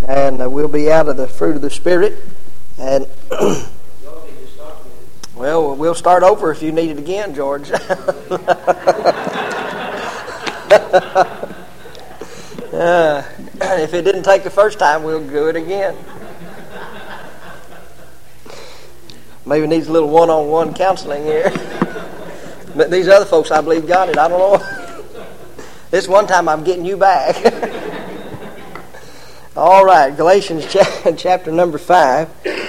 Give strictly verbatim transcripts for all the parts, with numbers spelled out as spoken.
and uh, we'll be out of the fruit of the Spirit. And well, we'll start over if you need it again, George. uh, if it didn't take the first time, we'll do it again. Maybe needs a little one-on-one counseling here. But these other folks, I believe, got it. I don't know. This one time I'm getting you back. All right, Galatians chapter number five,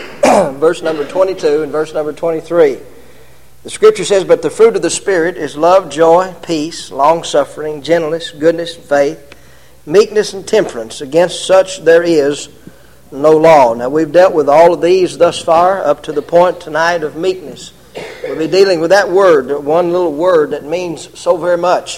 verse number twenty-two and verse number twenty-three. The Scripture says, "But the fruit of the Spirit is love, joy, peace, long-suffering, gentleness, goodness, faith, meekness, and temperance. Against such there is no law." Now, we've dealt with all of these thus far up to the point tonight of meekness. We'll be dealing with that word, one little word that means so very much.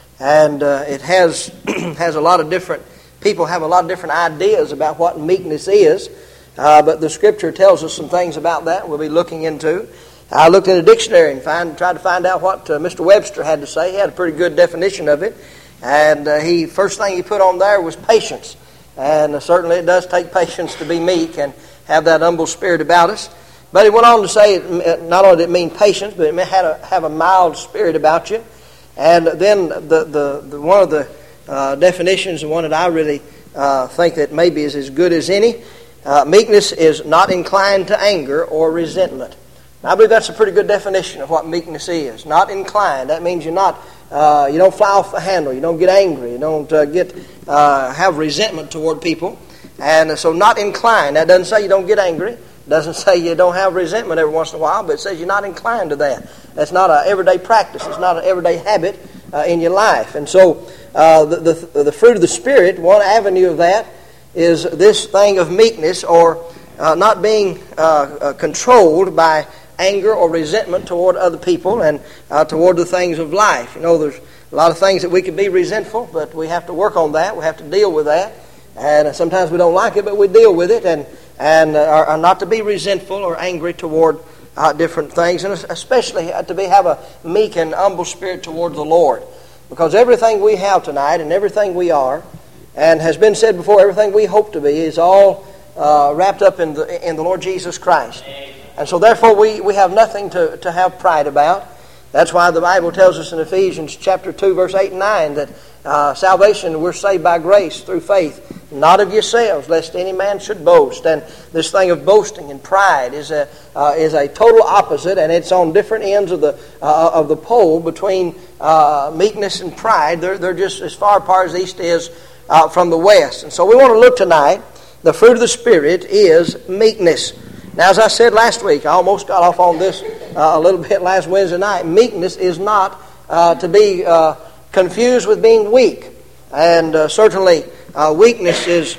And uh, it has has a lot of different, people have a lot of different ideas about what meekness is. Uh, but the Scripture tells us some things about that we'll be looking into. I looked in a dictionary and find, tried to find out what uh, Mister Webster had to say. He had a pretty good definition of it. And uh, he first thing he put on there was patience. And uh, certainly it does take patience to be meek and have that humble spirit about us. But he went on to say it, not only did it mean patience, but it had a, have a mild spirit about you. And then the, the, the one of the uh, definitions, the one that I really uh, think that maybe is as good as any, uh, meekness is not inclined to anger or resentment. Now, I believe that's a pretty good definition of what meekness is. Not inclined. That means you're not, uh, you don't fly off the handle. You don't get angry. You don't uh, get uh, have resentment toward people. And so not inclined. That doesn't say you don't get angry. Doesn't say you don't have resentment every once in a while, but it says you're not inclined to that. That's not an everyday practice. It's not an everyday habit uh, in your life. And so uh, the, the the fruit of the Spirit, one avenue of that is this thing of meekness, or uh, not being uh, uh, controlled by anger or resentment toward other people and uh, toward the things of life. You know, there's a lot of things that we can be resentful, but we have to work on that. We have to deal with that. And sometimes we don't like it, but we deal with it, and and uh, are, are not to be resentful or angry toward uh, different things, and especially to be have a meek and humble spirit toward the Lord. Because everything we have tonight and everything we are, and has been said before, everything we hope to be is all uh, wrapped up in the in the Lord Jesus Christ. And so therefore we, we have nothing to, to have pride about. That's why the Bible tells us in Ephesians chapter two, verse eight and nine, that uh, salvation, we're saved by grace through faith, not of yourselves, lest any man should boast. And this thing of boasting and pride is a uh, is a total opposite, and it's on different ends of the uh, of the pole between uh, meekness and pride. They're they're just as far apart as the east is uh, from the west. And so we want to look tonight. The fruit of the Spirit is meekness. Now, as I said last week, I almost got off on this uh, a little bit last Wednesday night. Meekness is not uh, to be uh, confused with being weak. And uh, certainly uh, weakness is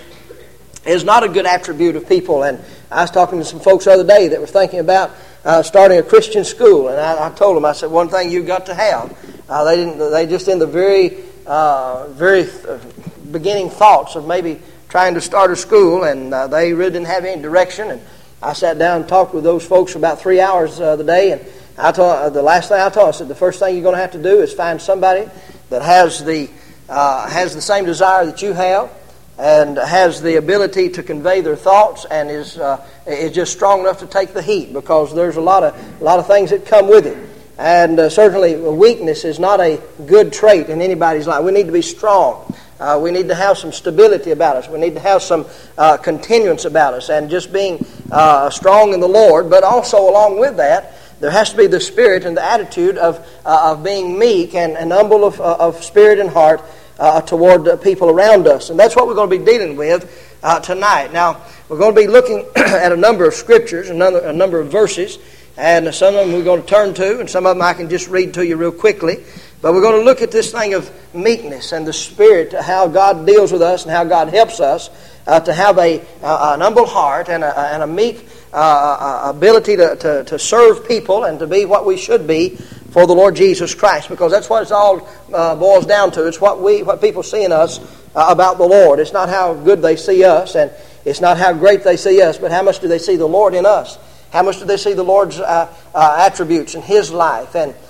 is not a good attribute of people. And I was talking to some folks the other day that were thinking about uh, starting a Christian school. And I, I told them, I said, one thing you've got to have. Uh, they didn't. They just in the very, uh, very beginning thoughts of maybe trying to start a school, and uh, they really didn't have any direction. And I sat down and talked with those folks for about three hours uh, the day, and I told uh, the last thing I told them, I said the first thing you're going to have to do is find somebody that has the uh, has the same desire that you have, and has the ability to convey their thoughts, and is uh, is just strong enough to take the heat, because there's a lot of a lot of things that come with it, and uh, certainly weakness is not a good trait in anybody's life. We need to be strong. Uh, we need to have some stability about us. We need to have some uh, continuance about us, and just being uh, strong in the Lord. But also along with that, there has to be the spirit and the attitude of uh, of being meek and, and humble of, uh, of spirit and heart uh, toward the people around us. And that's what we're going to be dealing with uh, tonight. Now, we're going to be looking at a number of scriptures, a number, a number of verses, and some of them we're going to turn to, and some of them I can just read to you real quickly. But we're going to look at this thing of meekness and the Spirit, how God deals with us and how God helps us uh, to have a uh, an humble heart and a, and a meek uh, ability to, to, to serve people and to be what we should be for the Lord Jesus Christ. Because that's what it all uh, boils down to. It's what we what people see in us uh, about the Lord. It's not how good they see us, and it's not how great they see us, but how much do they see the Lord in us? How much do they see the Lord's uh, uh, attributes in His life, and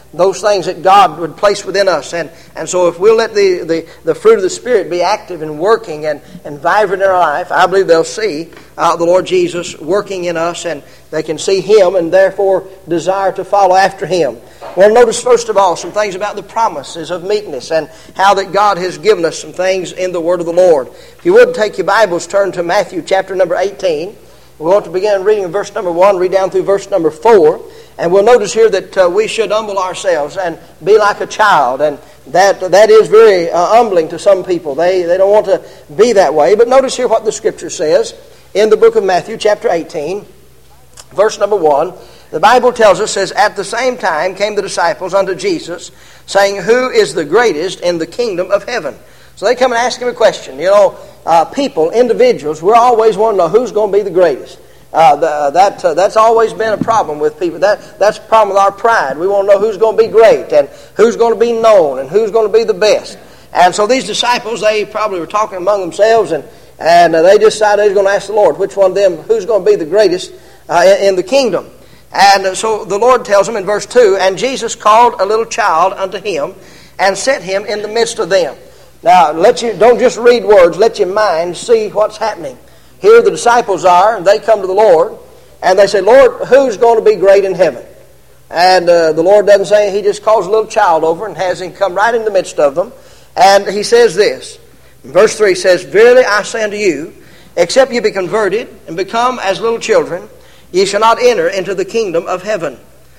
those things that God would place within us. And, and so if we'll let the, the, the fruit of the Spirit be active and working and, and vibrant in our life, I believe they'll see uh, the Lord Jesus working in us, and they can see Him and therefore desire to follow after Him. Well, notice first of all some things about the promises of meekness and how that God has given us some things in the Word of the Lord. If you would take your Bibles, turn to Matthew chapter number eighteen. We want to begin reading in verse number one, read down through verse number four. And we'll notice here that uh, we should humble ourselves and be like a child. And that that is very uh, humbling to some people. They, they don't want to be that way. But notice here what the Scripture says in the book of Matthew chapter eighteen, verse number one. The Bible tells us, says, "At the same time came the disciples unto Jesus, saying, Who is the greatest in the kingdom of heaven?" So they come and ask Him a question. You know, uh, people, individuals, we're always wanting to know who's going to be the greatest. Uh, the, that uh, that's always been a problem with people. That that's a problem with our pride. We want to know who's going to be great and who's going to be known and who's going to be the best. And so these disciples, they probably were talking among themselves, and and uh, they decided they were going to ask the Lord which one of them, who's going to be the greatest uh, in, in the kingdom. And uh, so the Lord tells them in verse two, "And Jesus called a little child unto Him, and set him in the midst of them." Now, let you don't just read words. Let your mind see what's happening. Here the disciples are, and they come to the Lord, and they say, "Lord, who's going to be great in heaven?" And uh, the Lord doesn't say. He just calls a little child over and has him come right in the midst of them. And He says this. In verse three says, "Verily I say unto you, except you be converted and become as little children, ye shall not enter into the kingdom of heaven.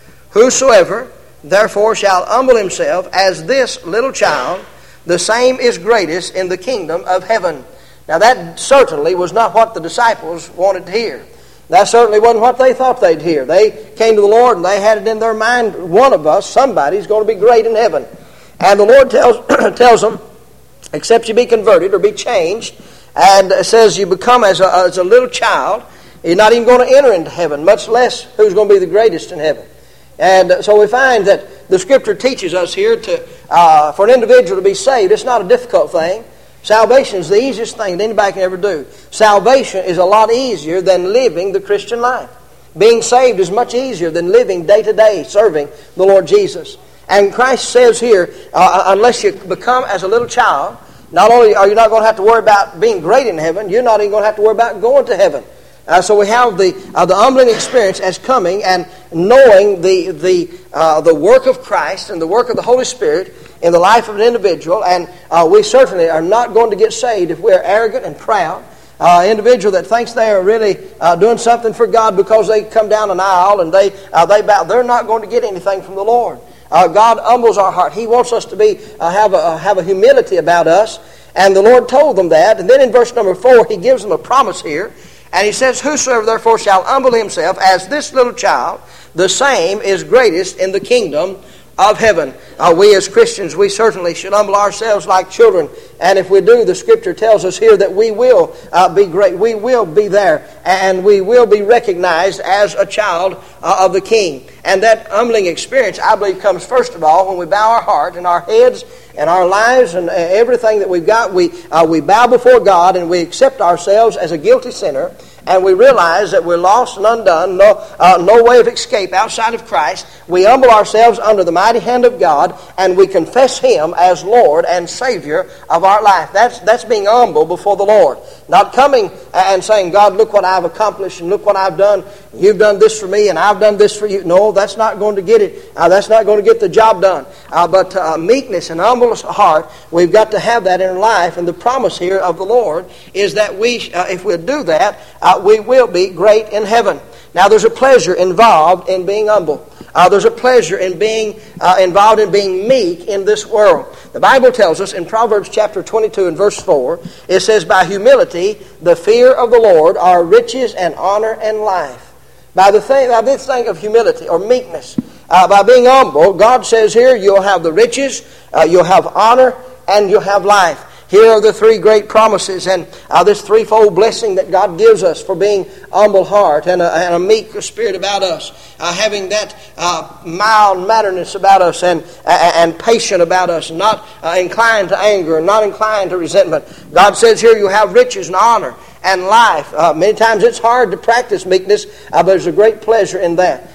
Whosoever therefore shall humble himself as this little child, the same is greatest in the kingdom of heaven." Now that certainly was not what the disciples wanted to hear. That certainly wasn't what they thought they'd hear. They came to the Lord and they had it in their mind, one of us, somebody's going to be great in heaven. And the Lord tells tells them, except you be converted or be changed, and says you become as a, as a little child, you're not even going to enter into heaven, much less who's going to be the greatest in heaven. And so we find that the Scripture teaches us here to uh, for an individual to be saved, it's not a difficult thing. Salvation is the easiest thing that anybody can ever do. Salvation is a lot easier than living the Christian life. Being saved is much easier than living day to day serving the Lord Jesus. And Christ says here, uh, unless you become as a little child, not only are you not going to have to worry about being great in heaven, you're not even going to have to worry about going to heaven. Uh, so we have the uh, the humbling experience as coming and knowing the the uh, the work of Christ and the work of the Holy Spirit in the life of an individual. And uh, we certainly are not going to get saved if we're arrogant and proud. Uh, individual that thinks they are really uh, doing something for God because they come down an aisle and they uh, they bow, they're not going to get anything from the Lord. Uh, God humbles our heart. He wants us to be uh, have a have a humility about us, and the Lord told them that. And then in verse number four, He gives them a promise here. And He says, "Whosoever therefore shall humble himself as this little child, the same is greatest in the kingdom of heaven." Uh, we as Christians, we certainly should humble ourselves like children. And if we do, the Scripture tells us here that we will uh, be great. We will be there, and we will be recognized as a child uh, of the King. And that humbling experience, I believe, comes first of all when we bow our heart and our heads and our lives and everything that we've got. We uh, we bow before God and we accept ourselves as a guilty sinner. And we realize that we're lost and undone, no, uh, no way of escape outside of Christ. We humble ourselves under the mighty hand of God, and we confess Him as Lord and Savior of our life. That's that's being humble before the Lord. Not coming and saying, "God, look what I've accomplished, and look what I've done. You've done this for me, and I've done this for you." No, that's not going to get it. Uh, that's not going to get the job done. Uh, but uh, meekness and humble heart, we've got to have that in our life. And the promise here of the Lord is that we, uh, if we do that, uh, we will be great in heaven. Now, there's a pleasure involved in being humble. Uh, there's a pleasure in being uh, involved in being meek in this world. The Bible tells us in Proverbs chapter twenty-two and verse four, it says, "By humility the fear of the Lord are riches and honor and life." By the thing, by this thing of humility or meekness, uh, by being humble, God says here you'll have the riches, uh, you'll have honor, and you'll have life. Here are the three great promises and uh, this threefold blessing that God gives us for being humble heart and a, and a meek spirit about us, uh, having that uh, mild manneredness about us and uh, and patient about us, not uh, inclined to anger and not inclined to resentment. God says here you have riches and honor and life. Uh, many times it's hard to practice meekness, uh, but there's a great pleasure in that.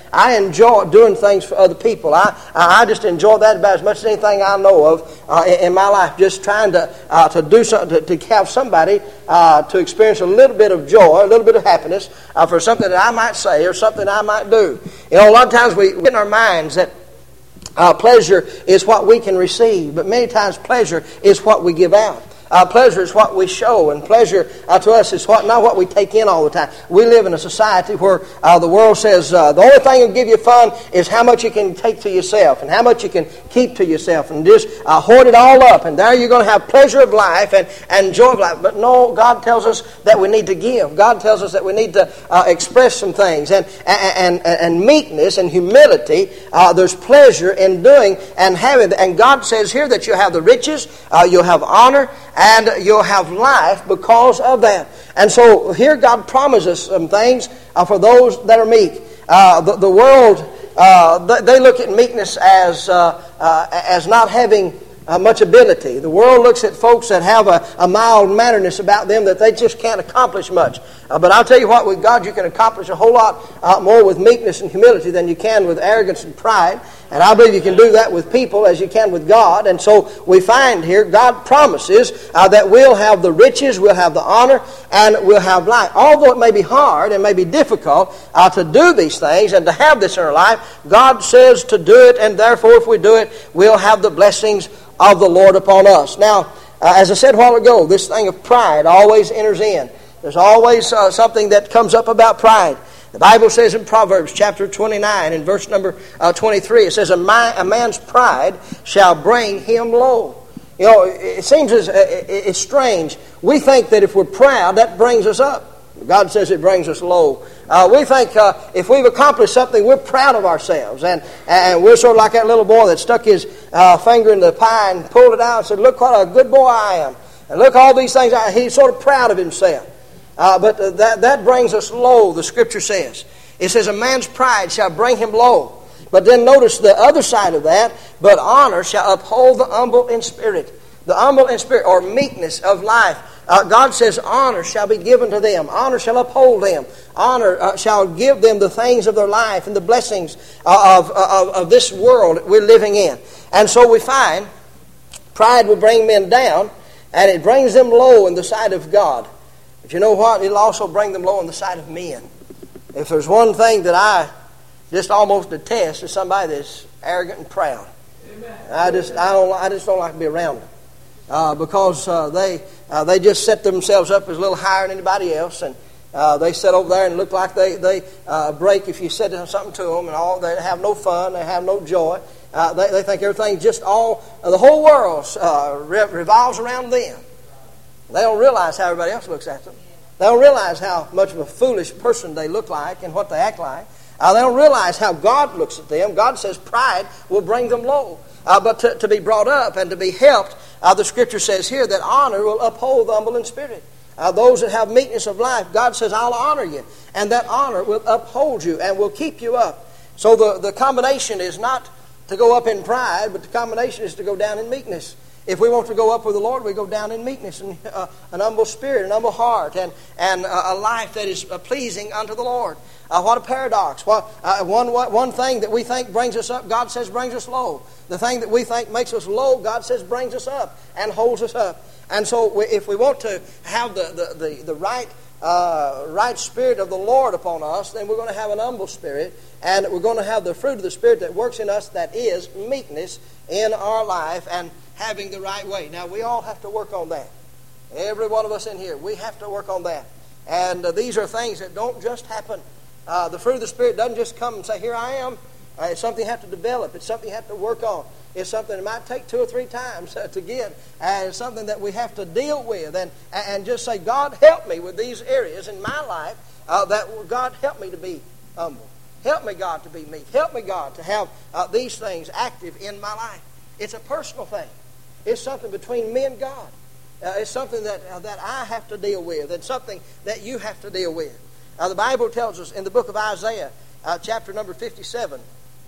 I enjoy doing things for other people. I, I just enjoy that about as much as anything I know of uh, in my life. Just trying to uh, to do something, to, to have somebody uh, to experience a little bit of joy, a little bit of happiness uh, for something that I might say or something I might do. You know, a lot of times we get in our minds that uh, pleasure is what we can receive, but many times pleasure is what we give out. Uh, pleasure is what we show, and pleasure uh, to us is what not what we take in all the time. We live in a society where uh, the world says uh, the only thing that will give you fun is how much you can take to yourself and how much you can keep to yourself, and just uh, hoard it all up, and there you're going to have pleasure of life and, and joy of life. But no, God tells us that we need to give. God tells us that we need to uh, express some things, and and, and, and meekness and humility. Uh, there's pleasure in doing and having, and God says here that you'll have the riches, uh, you'll have honor, and you'll have life because of that. And so here God promises some things uh, for those that are meek. Uh, the, the world, uh, they look at meekness as uh, uh, as not having uh, much ability. The world looks at folks that have a, a mild-manneredness about them that they just can't accomplish much. Uh, but I'll tell you what, with God you can accomplish a whole lot uh, more with meekness and humility than you can with arrogance and pride. And I believe you can do that with people as you can with God. And so we find here God promises uh, that we'll have the riches, we'll have the honor, and we'll have life. Although it may be hard and may be difficult uh, to do these things and to have this in our life, God says to do it, and therefore if we do it, we'll have the blessings of the Lord upon us. Now, uh, as I said a while ago, this thing of pride always enters in. There's always uh, something that comes up about pride. The Bible says in Proverbs chapter twenty-nine and verse number uh, twenty-three, it says, a, man, a man's pride shall bring him low. You know, it seems as, it's strange. We think that if we're proud, that brings us up. God says it brings us low. Uh, we think uh, if we've accomplished something, we're proud of ourselves. And, and we're sort of like that little boy that stuck his uh, finger in the pie and pulled it out and said, look what a good boy I am. And look all these things. He's sort of proud of himself. Uh, but uh, that, that brings us low, the Scripture says. It says, a man's pride shall bring him low. But then notice the other side of that, but honor shall uphold the humble in spirit. The humble in spirit, or meekness of life. Uh, God says honor shall be given to them. Honor shall uphold them. Honor uh, shall give them the things of their life and the blessings uh, of, of, of this world we're living in. And so we find pride will bring men down, and it brings them low in the sight of God. But you know what? It'll also bring them low in the sight of men. If there's one thing that I just almost detest, is somebody that's arrogant and proud. Amen. I just I don't I just don't like to be around them uh, because uh, they uh, they just set themselves up as a little higher than anybody else, and uh, they sit over there and look like they they uh, break if you said something to them, and all they have no fun, they have no joy. Uh, they they think everything just all uh, the whole world uh, re- revolves around them. They don't realize how everybody else looks at them. They don't realize how much of a foolish person they look like and what they act like. Uh, they don't realize how God looks at them. God says pride will bring them low. Uh, but to, to be brought up and to be helped, uh, the Scripture says here that honor will uphold the humble in spirit. Uh, those that have meekness of life, God says, I'll honor you. And that honor will uphold you and will keep you up. So the, the combination is not to go up in pride, but the combination is to go down in meekness. If we want to go up with the Lord, we go down in meekness and uh, an humble spirit, an humble heart, and, and uh, a life that is uh, pleasing unto the Lord. Uh, what a paradox. Well, uh, one, one thing that we think brings us up, God says brings us low. The thing that we think makes us low, God says brings us up and holds us up. And so we, if we want to have the, the, the, the right uh, right spirit of the Lord upon us, then we're going to have an humble spirit, and we're going to have the fruit of the Spirit that works in us, that is meekness in our life and having the right way. Now, we all have to work on that. Every one of us in here, we have to work on that. And uh, these are things that don't just happen. Uh, the fruit of the Spirit doesn't just come and say, here I am. Uh, it's something you have to develop. It's something you have to work on. It's something that might take two or three times uh, to get. And it's something that we have to deal with. And, and just say, God, help me with these areas in my life. Uh, that God, help me to be humble. Help me, God, to be meek. Help me, God, to have uh, these things active in my life. It's a personal thing. It's something between me and God. Uh, it's something that uh, that I have to deal with. It's something that you have to deal with. Uh, the Bible tells us in the book of Isaiah, uh, chapter number fifty-seven,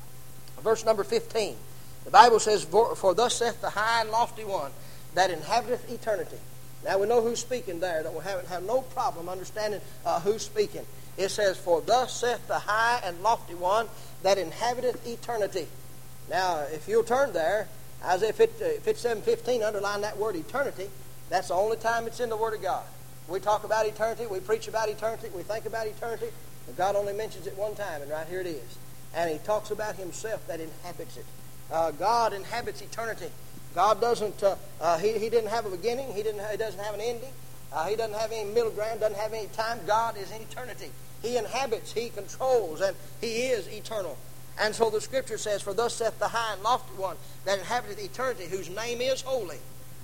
verse number fifteen. The Bible says, for, for thus saith the high and lofty one that inhabiteth eternity, Now we know who's speaking there. That we haven't have no problem understanding uh, who's speaking. It says, "For thus saith the high and lofty one that inhabiteth eternity." Now, if you'll turn there, Isaiah fifty-seven fifteen, underline that word eternity. That's the only time it's in the Word of God. We talk about eternity, we preach about eternity, we think about eternity, but God only mentions it one time, and right here it is. And He talks about Himself that inhabits it. Uh, God inhabits eternity. God doesn't. Uh, uh, he, he didn't have a beginning. He didn't. He doesn't have an ending. Uh, he doesn't have any middle ground. Doesn't have any time. God is in eternity. He inhabits. He controls, and He is eternal. And so the Scripture says, "For thus saith the high and lofty one that inhabiteth eternity, whose name is holy.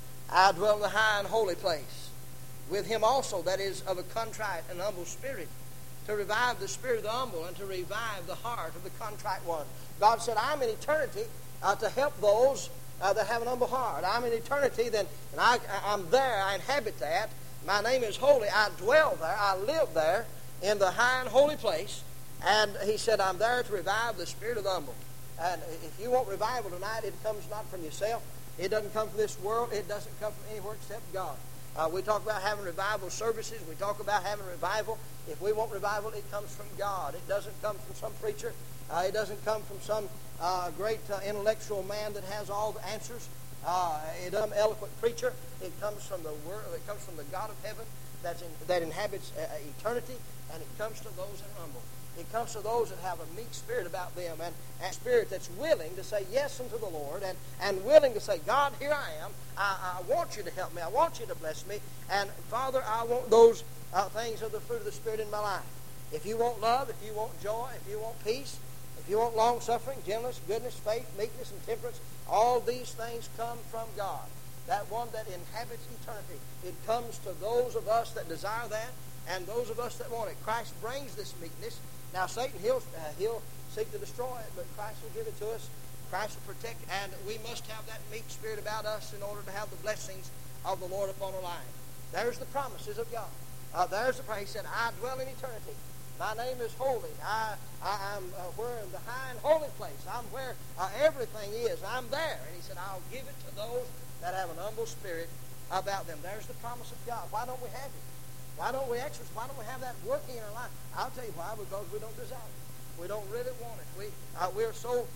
I dwell in the high and holy place, with him also that is of a contrite and humble spirit, to revive the spirit of the humble and to revive the heart of the contrite one." God said, "I'm in eternity uh, to help those uh, that have an humble heart. I'm in eternity, then, and I, I'm there. I inhabit that. My name is holy. I dwell there. I live there in the high and holy place." And He said, "I'm there to revive the spirit of the humble." And if you want revival tonight, it comes not from yourself. It doesn't come from this world. It doesn't come from anywhere except God. Uh, we talk about having revival services. We talk about having revival. If we want revival, it comes from God. It doesn't come from some preacher. Uh, it doesn't come from some uh, great uh, intellectual man that has all the answers. Uh, it doesn't come eloquent preacher. It comes from the word. It comes from the God of heaven that's in, that inhabits uh, eternity, and it comes to those that are humble. It comes to those that have a meek spirit about them, and a spirit that's willing to say yes unto the Lord, and, and willing to say, "God, here I am. I, I want you to help me. I want you to bless me. And Father, I want those uh, things of the fruit of the Spirit in my life." If you want love, if you want joy, if you want peace, if you want long-suffering, gentleness, goodness, faith, meekness, and temperance, all these things come from God, that one that inhabits eternity. It comes to those of us that desire that, and those of us that want it. Christ brings this meekness. Now, Satan, he'll, uh, he'll seek to destroy it, but Christ will give it to us. Christ will protect it, and we must have that meek spirit about us in order to have the blessings of the Lord upon our life. There's the promises of God. Uh, there's the promise. He said, "I dwell in eternity. My name is holy. I, I, I'm uh, where in the high and holy place. I'm where uh, everything is. I'm there." And He said, "I'll give it to those that have an humble spirit about them." There's the promise of God. Why don't we have it? Why don't we exercise? Why don't we have that working in our life? I'll tell you why. Because we don't desire it. We don't really want it. We uh, we're so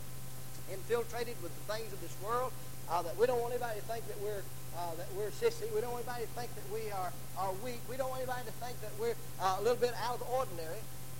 infiltrated with the things of this world uh, that we don't want anybody to think that we're uh, that we're sissy. We don't want anybody to think that we are are weak. We don't want anybody to think that we're uh, a little bit out of the ordinary.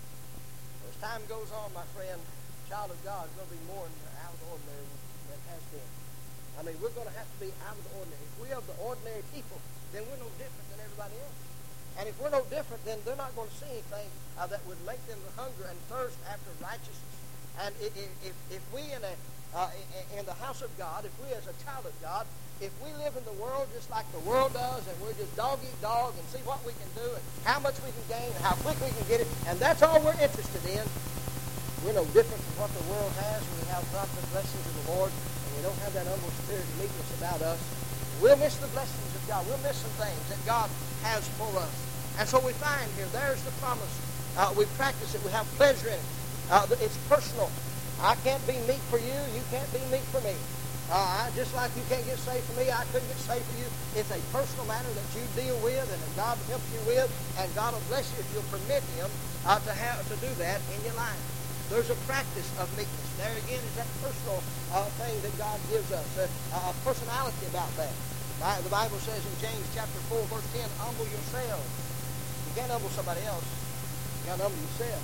As time goes on, my friend, child of God is going to be more out of the ordinary than it has been. I mean, we're going to have to be out of the ordinary. If we're of the ordinary people, then we're no different than everybody else. And if we're no different, then they're not going to see anything uh, that would make them hunger and thirst after righteousness. And if, if, if we in, a, uh, in the house of God, if we as a child of God, if we live in the world just like the world does, and we're just dog eat dog and see what we can do and how much we can gain and how quick we can get it, and that's all we're interested in, we're no different from what the world has when we have not the blessings of the Lord, and we don't have that humble spirit of meekness about us. We'll miss the blessings of God. We'll miss some things that God has for us. And so we find here, there's the promise. Uh, we practice it. We have pleasure in it. Uh, it's personal. I can't be meek for you. You can't be meek for me. Uh, I, just like you can't get saved for me, I couldn't get saved for you. It's a personal matter that you deal with and that God helps you with, and God will bless you if you'll permit Him uh, to have to do that in your life. There's a practice of meekness. There again is that personal uh, thing that God gives us, a, a personality about that. The Bible says in James chapter four, verse ten, "Humble yourselves." You can't humble somebody else. You got to humble yourself.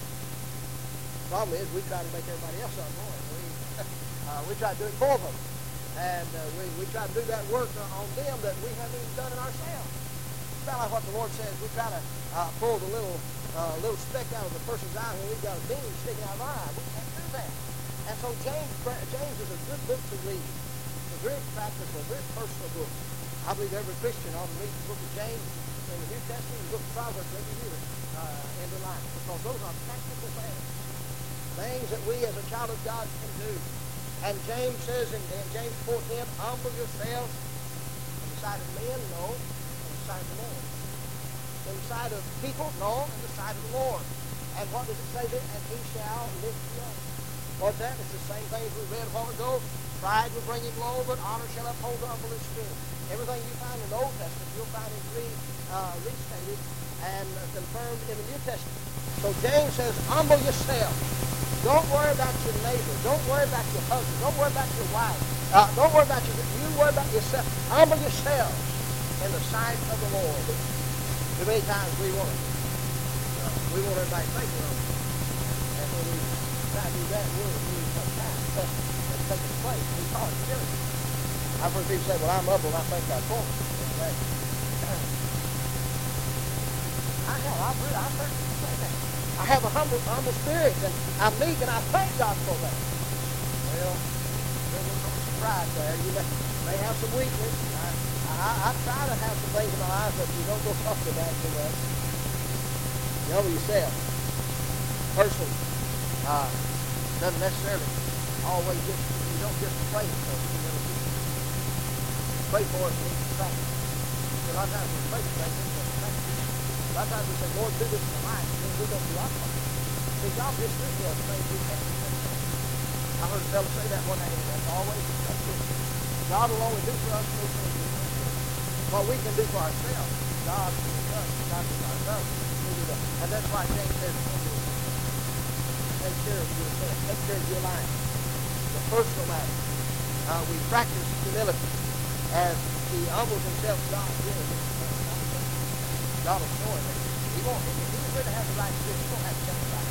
The problem is we try to make everybody else humble. We, uh, we try to do it for them. And uh, we, we try to do that work on them that we haven't even done it ourselves. It's kind of like what the Lord says. We try to uh, pull the little uh, little speck out of the person's eye when we've got a beam sticking out of our eye. We can't do that. And so James, James is a good book to read. It's a very practical, very personal book. I believe every Christian ought to read the book of James in the New Testament and the book of Proverbs every year uh, in their life, because those are practical things, things that we as a child of God can do. And James says in, in James four ten, "Humble yourselves in the sight of men, no, in the sight of the Lord." In the sight of people, no, in the sight of the Lord. And what does it say there? "And He shall lift you up." What's that? It's the same thing as we read a while ago. "Pride will bring him low, but honor shall uphold the humble in spirit." Everything you find in the Old Testament, you'll find it re, uh, restated and uh, confirmed in the New Testament. So James says, humble yourself. Don't worry about your neighbor. Don't worry about your husband. Don't worry about your wife. Uh, don't worry about your, you worry about yourself. Humble yourselves in the sight of the Lord. Too many times we want it. Uh, we want everybody to think we're humble. And when we try to do that, we'll lose some time. That's taking place. We call it humility. I've heard people say, well, I'm humble and I think I'm poor. I have. I've heard, I've heard people say that. I have a humble, humble spirit, and I'm meek, and I thank God for that. Well, there's a little surprise there. You may, may have some weakness. I, I, I try to have some things in my life, but you don't go up to that too much. You humble yourself. Person uh, doesn't necessarily always just, you don't just pray for it. You know, pray for it and need to thank it. A lot of times we pray for things, we don't thank it. A lot of times we say, Lord, do this in my life, and then we don't do our part. See, God just do for us things we can't do. I heard a fellow say that one day, and that's always that's it. God will only do for us those things we can't do. What we can do for ourselves, God will do us. God will do us. And that's why James says, take care of yourself. Take care of your life. The personal matter. Uh, we practice humility as he humbles himself. God will. God will show him. He won't. If he really has the right spirit, he won't have to sacrifice.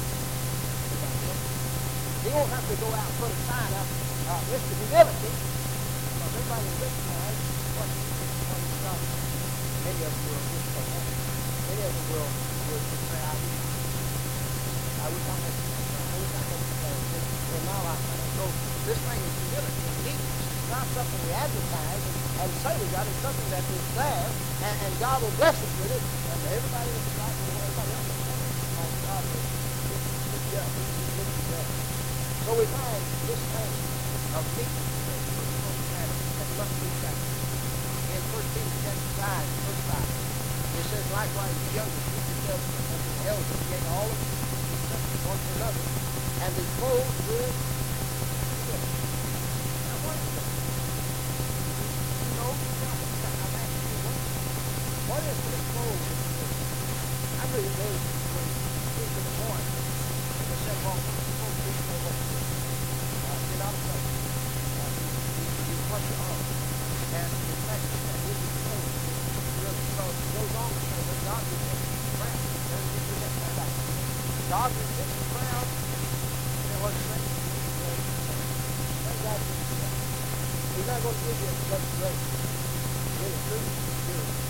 He won't have to go out and put a sign up, uh, Mister Humility, because everybody will recognize what what he's done. Many of them will just say that. Many of them will will just say, I wish I wish I had I wish I had this in my life. So this thing is humility and meekness. It's not something we advertise and, and say we got. It's something that is there, and, and God will bless us with it. And everybody will start to everybody else will know it. Because God will lift you up. He will lift you up. So we find this thing of meekness that must be practiced. In First Peter chapter five, verse five, it says, likewise, the younger, keep yourselves as the elders, yet all of you be subject one to another, and be clothed with humility. Now, what is that? You know, I'm asking you, what, what is to be clothed with humility? I really believe when people in the morning, and they said, well, what are you supposed to do for what you do? Uh, get out of place. Uh, you, you, you wash your arms. And in fact, that will be clothed with humility. So it goes on to say, when God resists the proud, there's the reject that back. God resists the proud, then what's the thing? Thank God for himself. He's not going to give you a much grace. Really, truly,